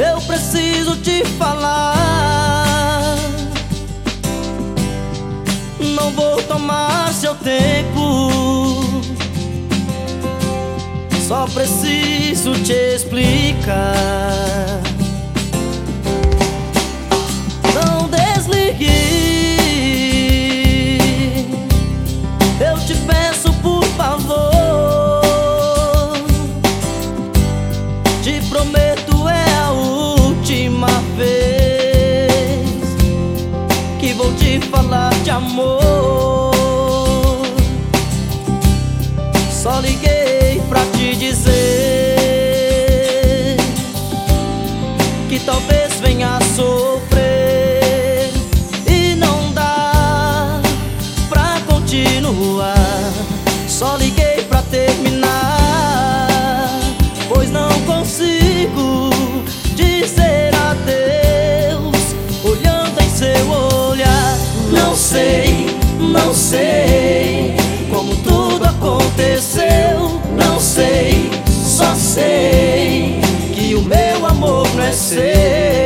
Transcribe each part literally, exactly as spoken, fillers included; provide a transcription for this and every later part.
eu preciso te falar. Não vou tomar seu tempo, só preciso te explicar. Não desligue, eu te peço por favor. Te prometo é a última vez que vou te falar de amor. Só liguei pra te dizer que talvez venha a sofrer e não dá pra continuar. Só liguei pra terminar, pois não consigo dizer adeus olhando em seu olhar. Não sei, não sei como tudo aconteceu. Não sei, só sei que o meu amor não é seu.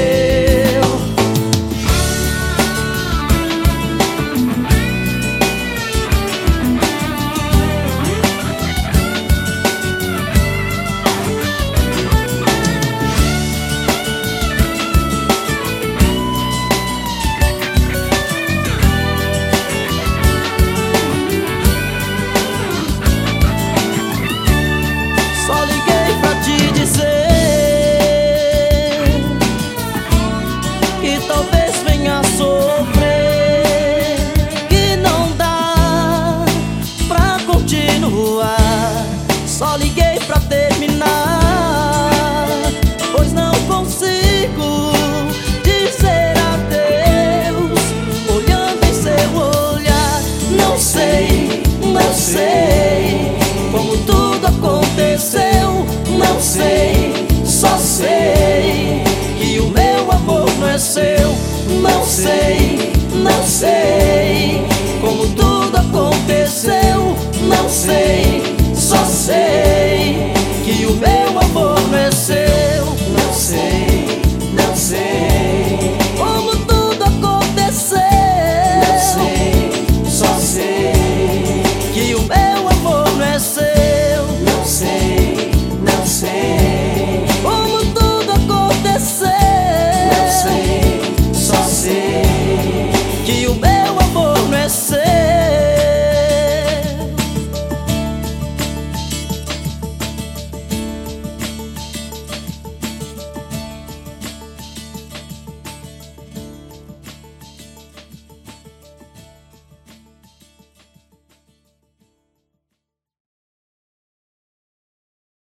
Só liguei pra terminar, pois não consigo dizer adeus olhando em seu olhar. Não sei, não sei como tudo aconteceu. Não sei, só sei que o meu amor não é seu. Não sei, não sei